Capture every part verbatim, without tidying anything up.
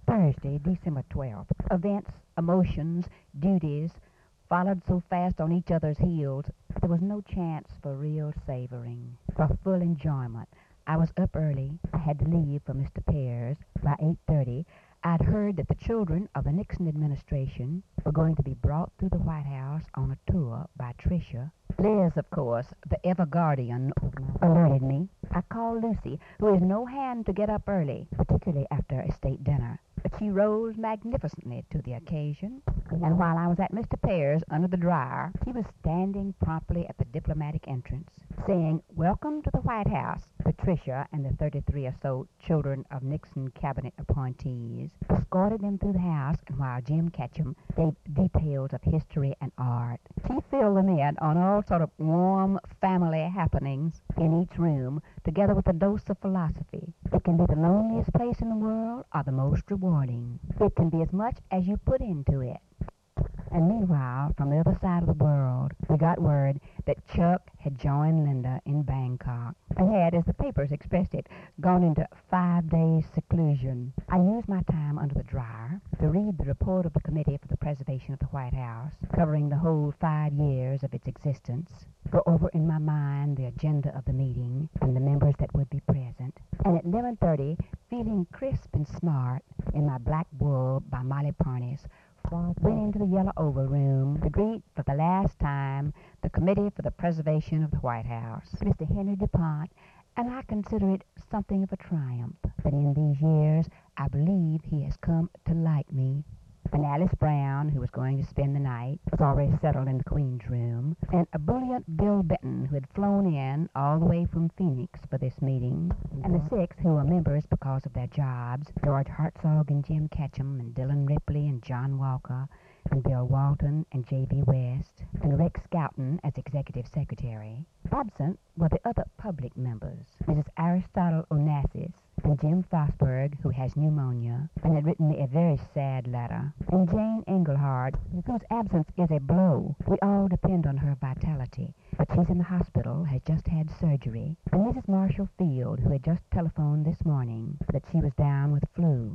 Thursday, December twelfth. Events, emotions, duties followed so fast on each other's heels, there was no chance for real savoring, for full enjoyment. I was up early. I had to leave for Mister Pear's by eight thirty. I'd heard that the children of the Nixon administration were going to be brought through the White House on a tour by Tricia. Liz, of course, the ever-guardian, alerted me. I called Lucy, who is no hand to get up early, particularly after a state dinner. But she rose magnificently to the occasion, and while I was at Mister Pear's under the dryer, she was standing promptly at the diplomatic entrance, saying, "Welcome to the White House." Patricia and the thirty-three or so children of Nixon cabinet appointees escorted them through the house, and while Jim Ketchum gave details of history and art, she filled them in on all sort of warm family happenings in each room, together with a dose of philosophy. It can be the loneliest place in the world or the most rewarding. It can be as much as you put into it. And meanwhile, from the other side of the world, we got word that Chuck had joined Linda in Bangkok and had, as the papers expressed it, gone into five days seclusion. I used my time under the dryer to read the report of the Committee for the Preservation of the White House, covering the whole five years of its existence, go over in my mind the agenda of the meeting and the members that would be present, and at eleven thirty, feeling crisp and smart in my black wool by Molly Parnis, went into the Yellow Oval Room to greet for the last time the Committee for the Preservation of the White House, Mister Henry DuPont, and I consider it something of a triumph that in these years I believe he has come to like me. And Alice Brown, who was going to spend the night, was already settled in the Queen's room, and a brilliant Bill Benton, who had flown in all the way from Phoenix for this meeting, and the six who were members because of their jobs, George Hartzog and Jim Ketchum, and Dillon Ripley and John Walker, and Bill Walton and J B. West, and Rex Scouten as executive secretary. Absent were the other public members, Missus Aristotle Onassis, and Jim Fosberg, who has pneumonia, and had written me a very sad letter, and Jane Engelhardt, whose absence is a blow. We all depend on her vitality, but she's in the hospital, has just had surgery, and Missus Marshall Field, who had just telephoned this morning that she was down with flu.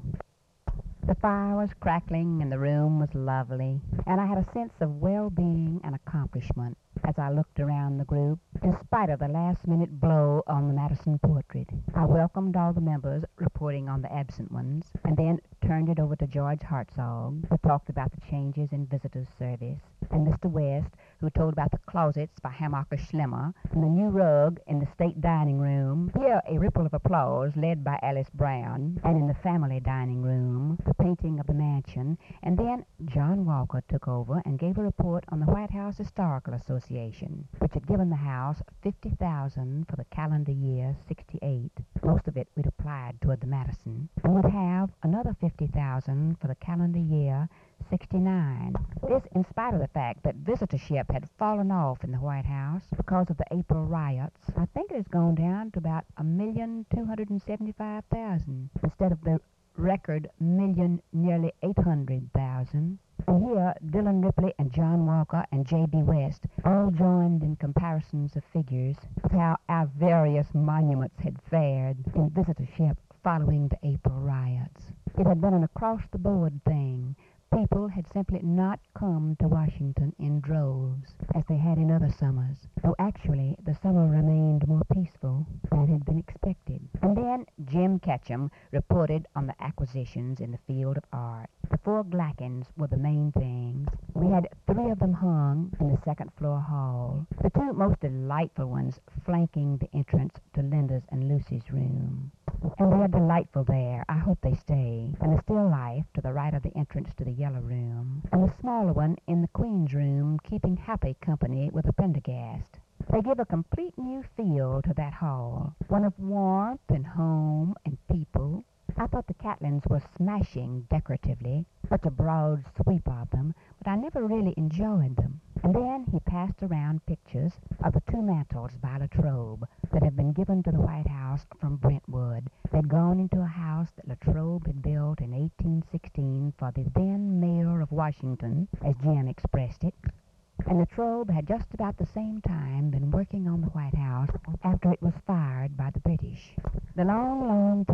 The fire was crackling, and the room was lovely, and I had a sense of well-being and accomplishment as I looked around the group, in spite of the last-minute blow on the Madison portrait. I welcomed all the members, reporting on the absent ones, and then turned it over to George Hartzog, who talked about the changes in visitors' service, and Mister West, who told about the closets by Hammacher Schlemmer, and the new rug in the state dining room. Here a ripple of applause led by Alice Brown, and in the family dining room, the painting of the mansion, and then John Walker took over and gave a report on the White House Historical Association, which had given the house fifty thousand dollars for the calendar year sixty-eight. Most of it we'd applied toward the Madison, and would have another fifty thousand dollars for the calendar year sixty-nine. This in spite of the fact that visitorship had fallen off in the White House because of the April riots. I think it has gone down to about a million two hundred and seventy-five thousand instead of the record million nearly eight hundred thousand. And here Dillon Ripley and John Walker and J B. West all joined in comparisons of figures of how our various monuments had fared in visitorship following the April riots. It had been an across-the-board thing. People had simply not come to Washington in droves, as they had in other summers, though actually the summer remained more peaceful than had been expected. And then Jim Ketchum reported on the acquisitions in the field of art. The four Glackens were the main things. We had three of them hung in the second-floor hall, the two most delightful ones flanking the entrance to Linda's and Lucy's room. And they are delightful there. I hope they stay. And the still life to the right of the entrance to the yellow room, and the smaller one in the Queen's room, keeping happy company with a Pendergast. They give a complete new feel to that hall, one of warmth and home and people. I thought the Catlins were smashing decoratively, such a broad sweep of them, but I never really enjoyed them. And then he passed around pictures of the two mantels by Latrobe that had been given to the White House from Brentwood. They'd gone into a house that Latrobe had built in eighteen sixteen for the then mayor of Washington, as Jim expressed it. And Latrobe had just about the same time been working on the White House after it was fired by the British. The long, long thread of history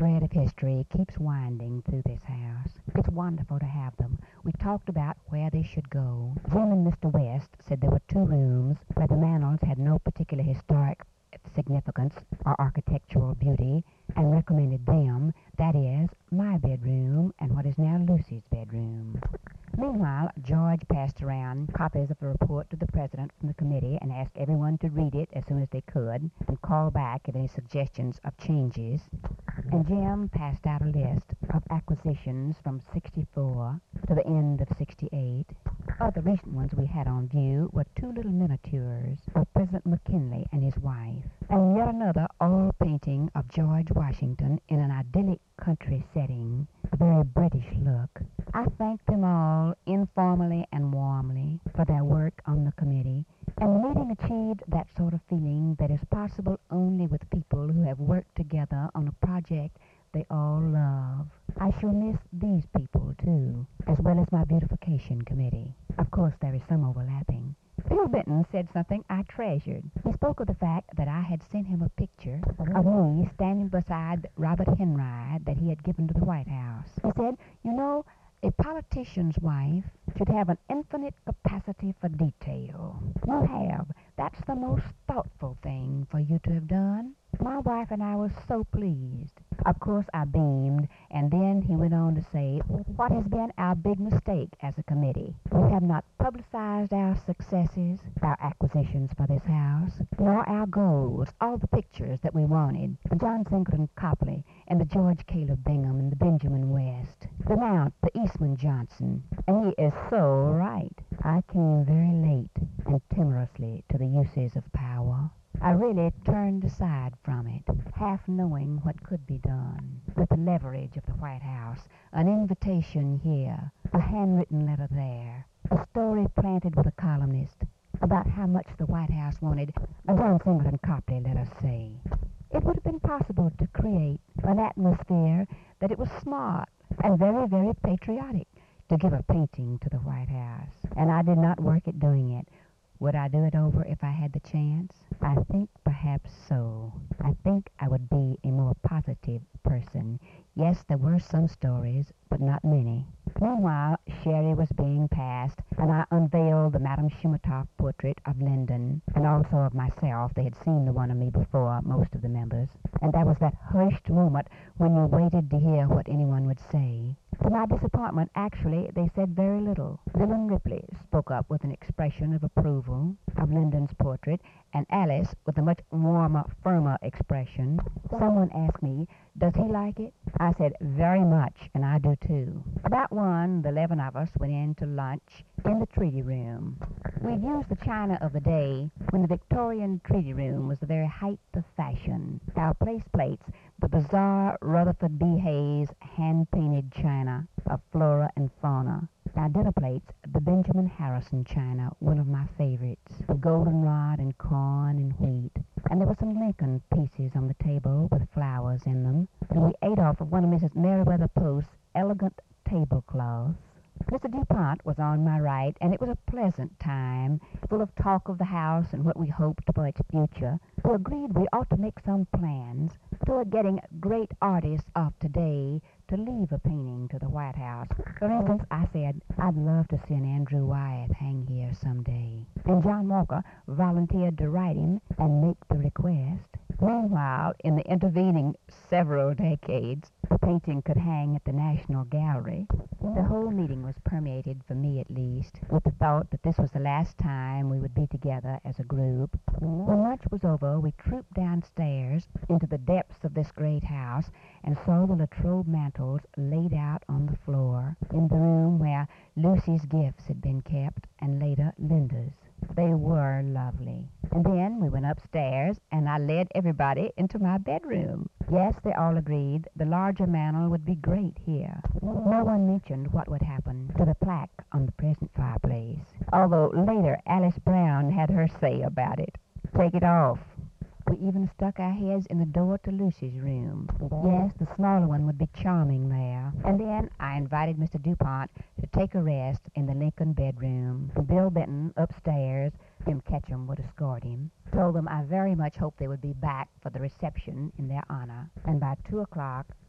history keeps winding through this house. It's wonderful to have them. We talked about where they should go. Jim and Mister West said there were two rooms where the manels had no particular historic significance or architectural beauty, and recommended them, that is, my bedroom and what is now Lucy's bedroom. Meanwhile, George passed around copies of the report to the president from the committee and asked everyone to read it as soon as they could and call back if any suggestions of changes. And Jim passed out a list of acquisitions from sixty-four to the end of sixty-eight. Other recent ones we had on view were two little miniatures of President McKinley and his wife, and yet another oil painting of George Washington in an idyllic country setting, a very British look. I thanked them all informally and warmly for their work on the committee, and the meeting achieved that sort of feeling that is possible only with people who have worked together on a project they all love. I shall miss these people, too, as well as my beautification committee. Of course, there is some overlapping. Bill Benton said something I treasured. He spoke of the fact that I had sent him a picture of me standing beside Robert Henry that he had given to the White House. He said, you know, a politician's wife should have an infinite capacity for detail. You have. That's the most thoughtful thing for you to have done. My wife and I were so pleased. Of course, I beamed, and then he went on to say what has been our big mistake as a committee. We have not publicized our successes, our acquisitions for this house, nor our goals, all the pictures that we wanted, the John Singleton Copley, and the George Caleb Bingham, and the Benjamin West, the Mount, the Eastman Johnson. And he is so right. I came very late and timorously to the uses of power. I really turned aside from it, half knowing what could be done. With the leverage of the White House, an invitation here, a handwritten letter there, a story planted with a columnist about how much the White House wanted, a John Singleton Copley, let us say. It would have been possible to create an atmosphere that it was smart and very, very patriotic to give a painting to the White House. And I did not work at doing it. Would I do it over if I had the chance? I think perhaps so. I think I would be a more positive person. Yes, there were some stories, but not many. Meanwhile, sherry was being passed, and I unveiled the Madame Schimmertoff portrait of Lyndon, and also of myself. They had seen the one of me before, most of the members. And there was that hushed moment when you waited to hear what anyone would say. To my disappointment, actually, they said very little. Dillon Ripley spoke up with an expression of approval of Lyndon's portrait, and Alice with a much warmer, firmer expression. Someone asked me, does he like it? I said, very much, and I do too. About one, the eleven of us went in to lunch in the treaty room. We'd used the china of the day when the Victorian treaty room was the very height of fashion. Our place plates, the bizarre Rutherford B. Hayes hand-painted china of flora and fauna. Our dinner plates, the Benjamin Harrison china, one of my favorites, with goldenrod and corn and wheat. And there were some Lincoln pieces on the table with flowers in them, and we ate off of one of Missus Meriwether Post's elegant tablecloths. Mister DuPont was on my right, and it was a pleasant time, full of talk of the house and what we hoped for its future. We agreed we ought to make some plans toward getting great artists of today to leave a painting to the White House. For instance, I said, I'd love to see an Andrew Wyeth hang here someday. And John Walker volunteered to write him and make the request. Meanwhile, in the intervening several decades, the painting could hang at the National Gallery. The whole meeting was permeated, for me at least, with the thought that this was the last time we would be together as a group. When lunch was over, we trooped downstairs into the depths of this great house and saw the Latrobe mantels laid out on the floor in the room where Lucy's gifts had been kept and later Linda's. They were lovely. And then we went upstairs, and I led everybody into my bedroom. Yes, they all agreed the larger mantel would be great here. No one mentioned what would happen to the plaque on the present fireplace, although later Alice Brown had her say about it. Take it off. We even stuck our heads in the door to Lucy's room. Yes, the smaller one would be charming there. And then I invited Mister DuPont to take a rest in the Lincoln bedroom. Bill Benton upstairs, Jim Ketchum would escort him. Told them I very much hoped they would be back for the reception in their honor. And by two o'clock,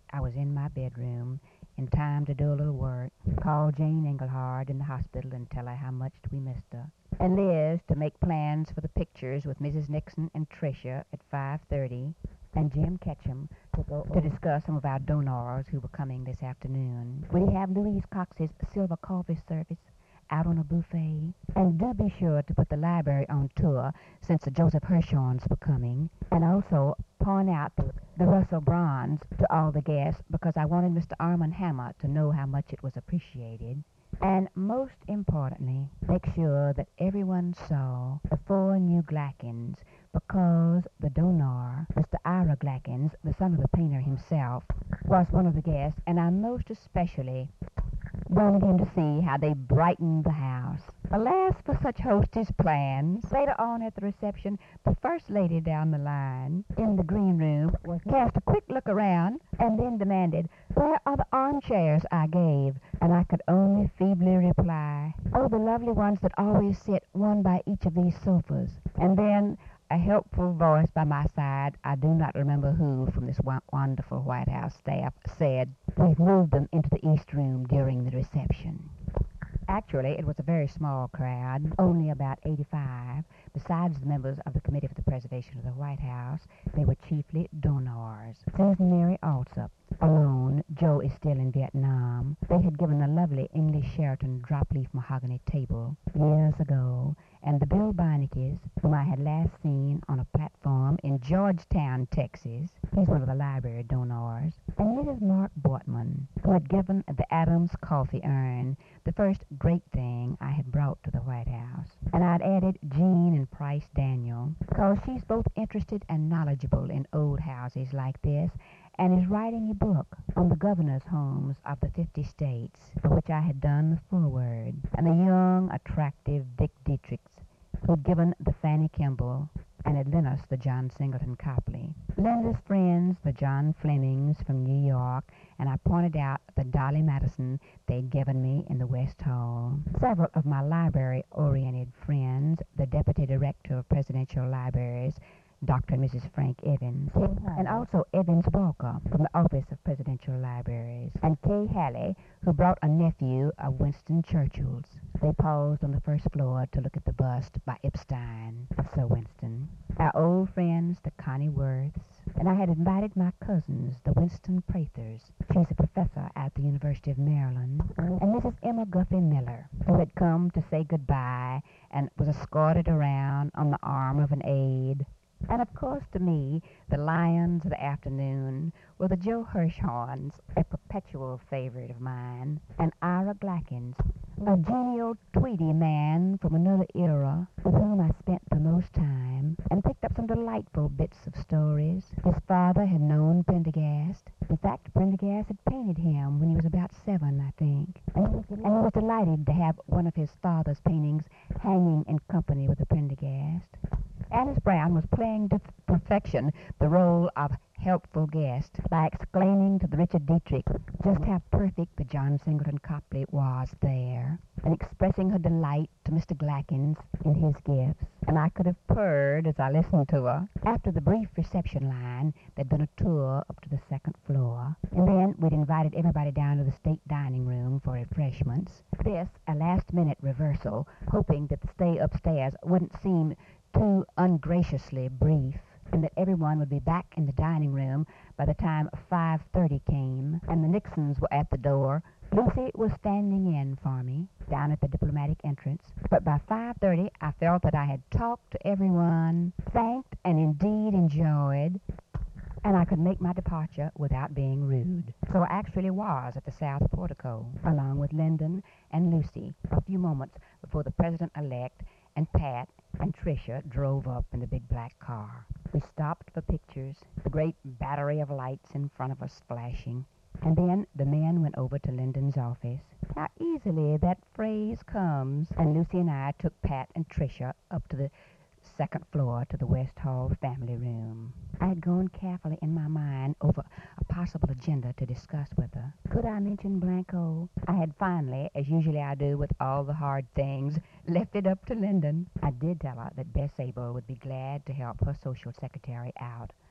I was in my bedroom in time to do a little work, call Jane Engelhard in the hospital and tell her how much we missed her, and Liz to make plans for the pictures with Missus Nixon and Tricia at five thirty, and Jim Ketchum to go to discuss some of our donors who were coming this afternoon. We'd have Louise Cox's silver coffee service out on a buffet, and do be sure to put the library on tour since the Joseph Hirshhorns were coming, and also point out the, the Russell Bronze to all the guests because I wanted Mister Armand Hammer to know how much it was appreciated. And most importantly, make sure that everyone saw the four new Glackens because the donor, Mister Ira Glackens, the son of the painter himself, was one of the guests, and I most especially wanted him to see how they brightened the house. Alas for such hostess plans. Later on at the reception, the first lady down the line in the green room was cast a quick look around and then demanded, "Where are the armchairs I gave?" And I could only feebly reply, "Oh, the lovely ones that always sit one by each of these sofas." And then a helpful voice by my side, I do not remember who from this wonderful White House staff, said, "We've moved them into the East Room during the reception." Actually, it was a very small crowd, only about eighty-five. Besides the members of the Committee for the Preservation of the White House, they were chiefly donors. Susan Mary Alsop, alone. Joe is still in Vietnam. They had given a lovely English Sheraton drop-leaf mahogany table years ago, and the Bill Beinecke's, whom I had last seen on a platform in Georgetown, Texas. He's one of the library donors. And Missus Mark Bortman, who had given the Adams coffee urn, the first great thing I had brought to the White House. And I'd added Jean and Price Daniel, because she's both interested and knowledgeable in old houses like this, and is writing a book on the governor's homes of the fifty states, for which I had done the foreword, and the young, attractive Dick Dietrichs, who'd given the Fanny Kimball and had lent us the John Singleton Copley. Linda's friends, the John Flemings from New York, and I pointed out the Dolly Madison they'd given me in the West Hall. Several of my library-oriented friends, the Deputy Director of Presidential Libraries, Doctor and Missus Frank Evans, and also Evans Walker from the Office of Presidential Libraries, and Kay Halley, who brought a nephew of Winston Churchill's. They paused on the first floor to look at the bust by Epstein of Sir Winston. Our old friends, the Connie Worths, and I had invited my cousins, the Winston Prathers. She's a professor at the University of Maryland, and Missus Emma Guffey Miller, who had come to say goodbye and was escorted around on the arm of an aide. And of course, to me, the lions of the afternoon were the Joe Hirshhorns, a perpetual favorite of mine, and Ira Glackens, a genial, tweedy man from another era with whom I spent the most time and picked up some delightful bits of stories. His father had known Prendergast. In fact, Prendergast had painted him when he was about seven, I think, and he was, and he was delighted to have one of his father's paintings hanging in company with the Prendergast. Alice Brown was playing to perfection the role of helpful guest by exclaiming to the Richard Dietrich just how perfect the John Singleton Copley was there, and expressing her delight to Mister Glackens in his gifts. And I could have purred as I listened to her. After the brief reception line, they'd done a tour up to the second floor, and then we'd invited everybody down to the state dining room for refreshments. This, a last-minute reversal, hoping that the stay upstairs wouldn't seem too ungraciously brief, and that everyone would be back in the dining room by the time five thirty came, and the Nixons were at the door. Lucy was standing in for me down at the diplomatic entrance, but by five thirty I felt that I had talked to everyone, thanked and indeed enjoyed, and I could make my departure without being rude. So I actually was at the South Portico, along with Lyndon and Lucy, a few moments before the President-elect and Pat and Tricia drove up in the big black car. We stopped for pictures, the great battery of lights in front of us flashing, and then the men went over to Lyndon's office. How easily that phrase comes. And Lucy and I took Pat and Tricia up to the second floor to the West Hall family room. I had gone carefully in my mind over a possible agenda to discuss with her. Could I mention Blanco? I had finally, as usually I do with all the hard things, left it up to Lyndon. I did tell her that Bess Abel would be glad to help her social secretary out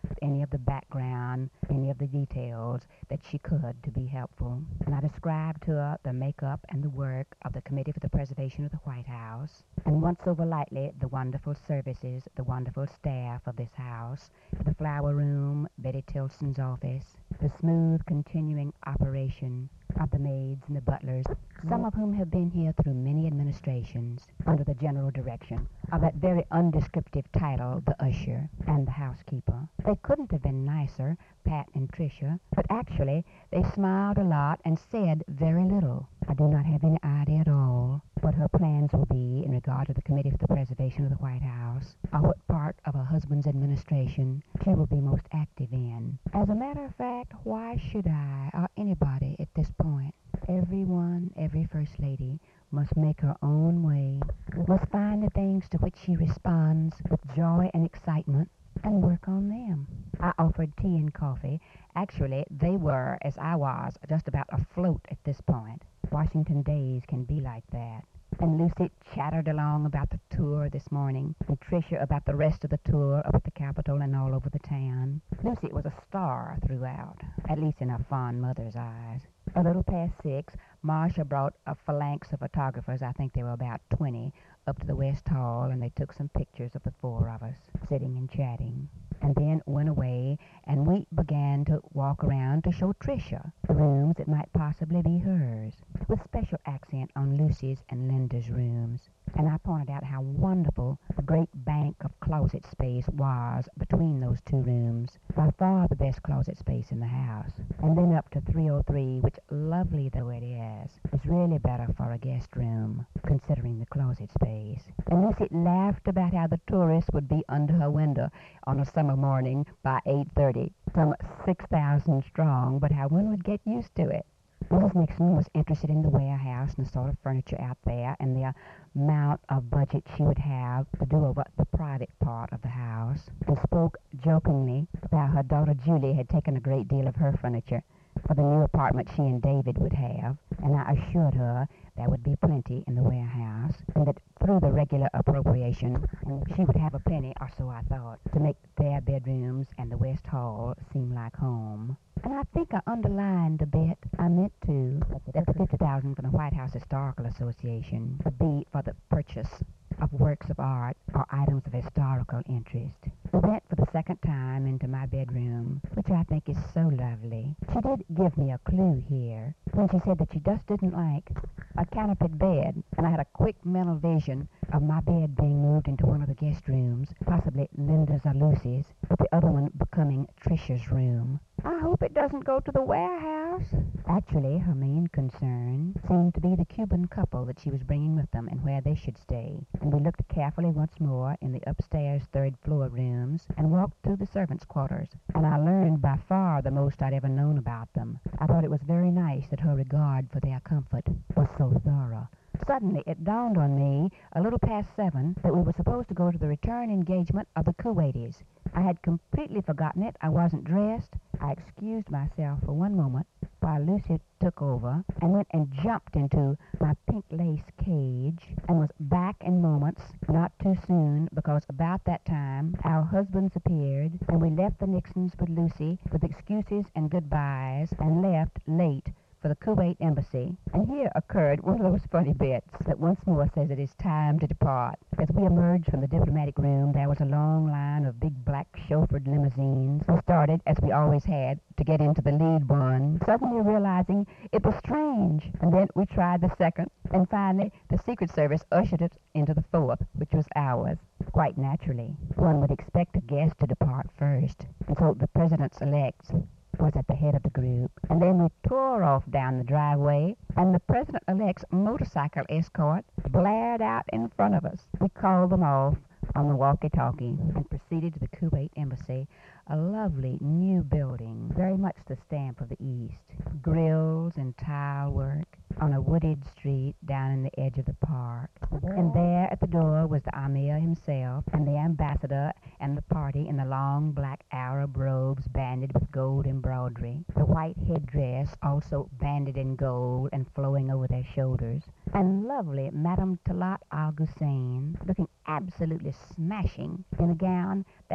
any of the background, any of the details that she could to be helpful. And I described to her the makeup and the work of the Committee for the Preservation of the White House, and once over lightly the wonderful services, the wonderful staff of this house, the flower room, Betty Tilson's office, the smooth continuing operation of the maids and the butlers, some of whom have been here through many administrations under the general direction of that very undescriptive title, the usher and the housekeeper. They couldn't have been nicer, Pat and Tricia, but actually they smiled a lot and said very little. I do not have any idea at all what her plans will be in regard to the Committee for the Preservation of the White House, or what part of her husband's administration she will be most active in. As a matter of fact, why should I, or anybody at this point? Everyone, every First Lady, must make her own way, must find the things to which she responds with joy and excitement, and work on them. I offered tea and coffee. Actually, they were, as I was, just about afloat at this point. Washington days can be like that. And Lucy chattered along about the tour this morning, and Tricia about the rest of the tour up at the Capitol and all over the town. Lucy was a star throughout, at least in her fond mother's eyes. A little past six, Marcia brought a phalanx of photographers, I think they were about twenty, up to the West Hall, and they took some pictures of the four of us, sitting and chatting, and then went away, and we began to walk around to show Tricia the rooms that might possibly be hers, with special accent on Lucy's and Linda's rooms. And I pointed out how wonderful the great bank of closet space was between those two rooms, by far the best closet space in the house. And then up to three oh three, which, lovely though it is, is really better for a guest room, considering the closet space. And Lucy laughed about how the tourists would be under her window on a summer morning by eight thirty, some six thousand strong, but how one would get used to it. Missus Nixon was interested in the warehouse and the sort of furniture out there and the amount of budget she would have to do over the private part of the house, and spoke jokingly about her daughter Julie had taken a great deal of her furniture for the new apartment she and David would have, and I assured her there would be plenty in the warehouse, and that through the regular appropriation she would have a penny, or so I thought, to make their bedrooms and the West Hall seem like home. And I think I underlined a bit, I meant to, that the fifty thousand dollars from the White House Historical Association would be for the purchase of works of art or items of historical interest. We went for the second time into my bedroom, which I think is so lovely. She did give me a clue here when she said that she just didn't like a canopied bed, and I had a quick mental vision of my bed being moved into one of the guest rooms, possibly Linda's or Lucy's, with the other one becoming Tricia's room. I hope it doesn't go to the warehouse. Actually, her main concern seemed to be the Cuban couple that she was bringing with them and where they should stay. And we looked carefully once more in the upstairs third floor rooms and walked through the servants' quarters. And I learned by far the most I'd ever known about them. I thought it was very nice that her regard for their comfort was so thorough. Suddenly, it dawned on me, a little past seven, that we were supposed to go to the return engagement of the Kuwaitis. I had completely forgotten it. I wasn't dressed. I excused myself for one moment while Lucy took over and went and jumped into my pink lace cage and was back in moments, not too soon, because about that time our husbands appeared and we left the Nixons with Lucy with excuses and goodbyes and left late for the Kuwait embassy. And here occurred one of those funny bits that once more says it is time to depart. As we emerged from the diplomatic room, there was a long line of big black chauffeured limousines. We started, as we always had, to get into the lead one, suddenly realizing it was strange. And then we tried the second, and finally the Secret Service ushered us into the fourth, which was ours. Quite naturally, one would expect a guest to depart first, and so the President's-elect was at the head of the group. And then we tore off down the driveway, and the President-elect's motorcycle escort blared out in front of us. We called them off on the walkie-talkie and proceeded to the Kuwait embassy, a lovely new building, very much the stamp of the East. Grills and tile work on a wooded street down in the edge of the park. And there at the door was the Amir himself and the ambassador and the party in the long black Arab robes banded with gold embroidery, the white headdress also banded in gold and flowing over their shoulders, and lovely Madame Talat Al Ghussein, looking absolutely smashing in a gown that was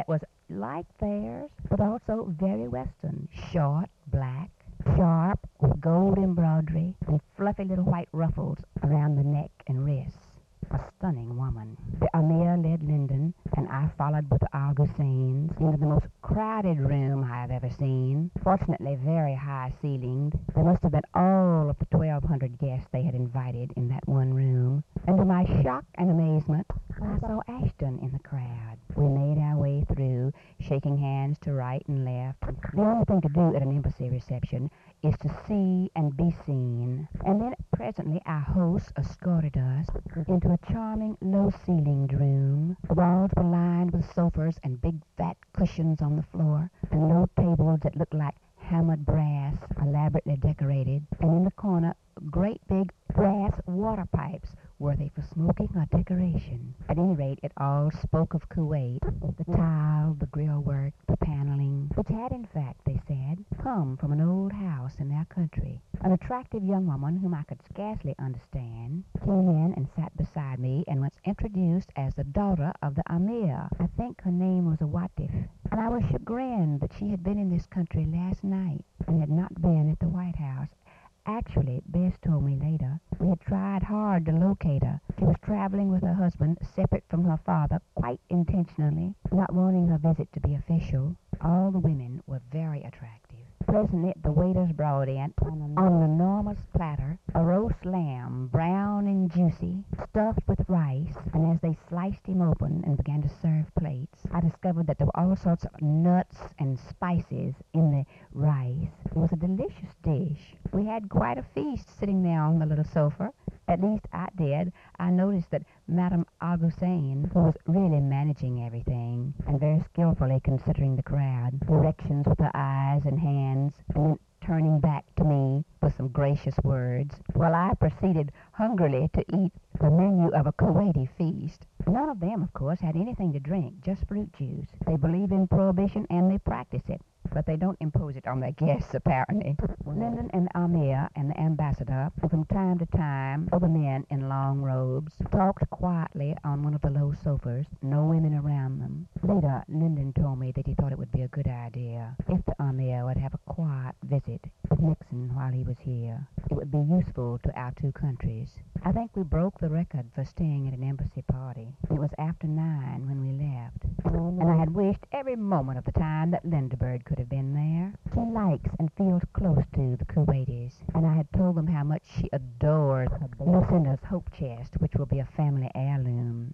like theirs, but also very Western, short, black, sharp, with gold embroidery and fluffy little white ruffles around the neck and wrists. A stunning woman. The Amir led Lyndon, and I followed with the Augustains into the most crowded room I have ever seen. Fortunately, very high-ceilinged. There must have been all of the twelve hundred guests they had invited in that one room. And to my shock and amazement, I saw Ashton in the crowd. We made our way through, shaking hands to right and left. The only thing to do at an embassy reception is to see and be seen. And then presently our host escorted us into a charming, low-ceilinged room. The walls were lined with sofas and big fat cushions on the floor, and low tables that looked like hammered brass, elaborately decorated, and in the corner, great big brass water pipes, worthy for smoking or decoration. At any rate, it all spoke of Kuwait, the tile, the grillwork, the paneling, which had, in fact, they said, come from an old house in their country. An attractive young woman, whom I could scarcely understand, came in and sat beside me and was introduced as the daughter of the Amir. I think her name was Awatif, and I was chagrined that she had been in this country last night and had not been at the White House. Actually, Bess told me later, we had tried hard to locate her. She was traveling with her husband, separate from her father, quite intentionally, not wanting her visit to be official. All the women were very attractive. Presently, the waiters brought in, on an enormous platter, a roast lamb, brown and juicy, stuffed with rice, and as they sliced him open and began to serve plates, I discovered that there were all sorts of nuts and spices in the rice. It was a delicious dish. We had quite a feast sitting there on the little sofa. At least I did. I noticed that Madame Augustin, who was really managing everything and very skillfully considering the crowd, directions with her eyes and hands, and then turning back to me with some gracious words, while I proceeded hungrily to eat the menu of a Kuwaiti feast. None of them, of course, had anything to drink, just fruit juice. They believe in prohibition and they practice it, but they don't impose it on their guests, apparently. Lyndon and Amir and the ambassador, and from time to time, other men in long robes, talked quietly on one of the low sofas, no women around them. Later, Lyndon told me that he thought it would be a good idea if the Amir would have a quiet visit with Nixon while he was here. It would be useful to our two countries. I think we broke the record for staying at an embassy party. It was after nine when we left, and I had wished every moment of the time that Lindbergh could have been there. She likes and feels close to the Kuwaitis, and I had told them how much she adores Lucinda's hope chest, which will be a family heirloom.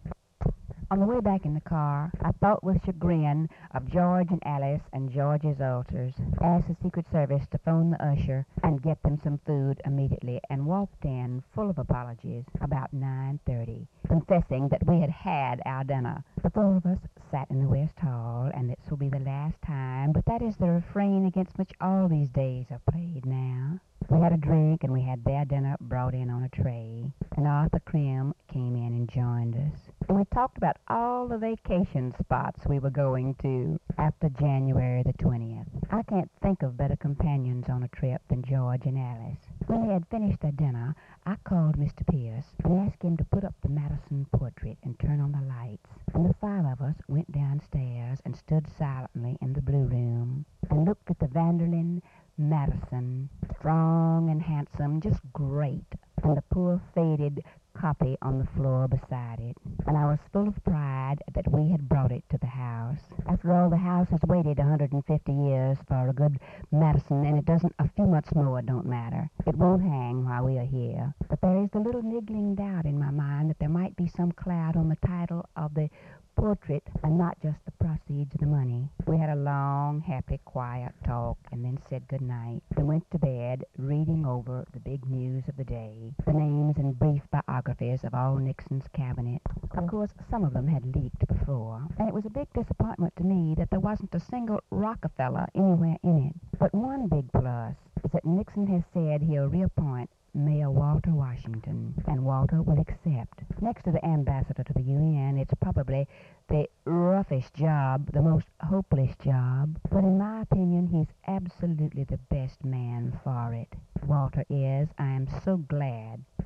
On the way back in the car, I thought with chagrin of George and Alice and George's altars, asked the Secret Service to phone the usher and get them some food immediately, and walked in full of apologies about nine thirty, confessing that we had had our dinner. The four of us sat in the West Hall, and this will be the last time, but that is the refrain against which all these days are played now. We had a drink, and we had their dinner brought in on a tray, and Arthur Krim came in and joined us. And we talked about all the vacation spots we were going to after January the twentieth. I can't think of better companions on a trip than George and Alice. When they had finished their dinner, I called Mister Pierce and asked him to put up the Madison portrait and turn on the lights. And the five of us went downstairs and stood silently in the blue room and looked at the Vanderlyn Madison, strong and handsome, just great, and the poor faded copy on the floor beside it. And I was full of pride that we had brought it to the house. After all, the house has waited one hundred fifty years for a good Madison, and it doesn't, a few months more don't matter. It won't hang while we are here. But there is the little niggling doubt in my mind that there might be some cloud on the title of the portrait and not just the proceeds of the money. We had a long, happy, quiet talk and then said good night and went to bed reading over the big news of the day, the names and brief biographies of all Nixon's cabinet. Of course, some of them had leaked before, and it was a big disappointment to me that there wasn't a single Rockefeller anywhere in it. But one big plus is that Nixon has said he'll reappoint Mayor Walter Washington, and Walter will accept. Next to the ambassador to the U N, it's probably the roughest job, the most hopeless job, but in my opinion, he's absolutely the best man for it. Walter is. I am so glad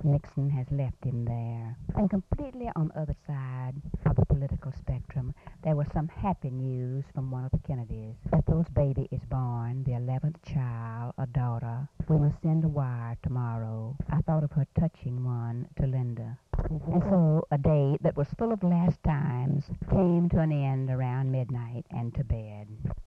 Nixon has left him there. And completely on the other side of the political spectrum, there was some happy news from one of the Kennedys. Ethel's baby is born, the eleventh child, a daughter. We must send a wire tomorrow. I thought of her touching one to Linda. And so a day that was full of last times came to an end around midnight and to bed.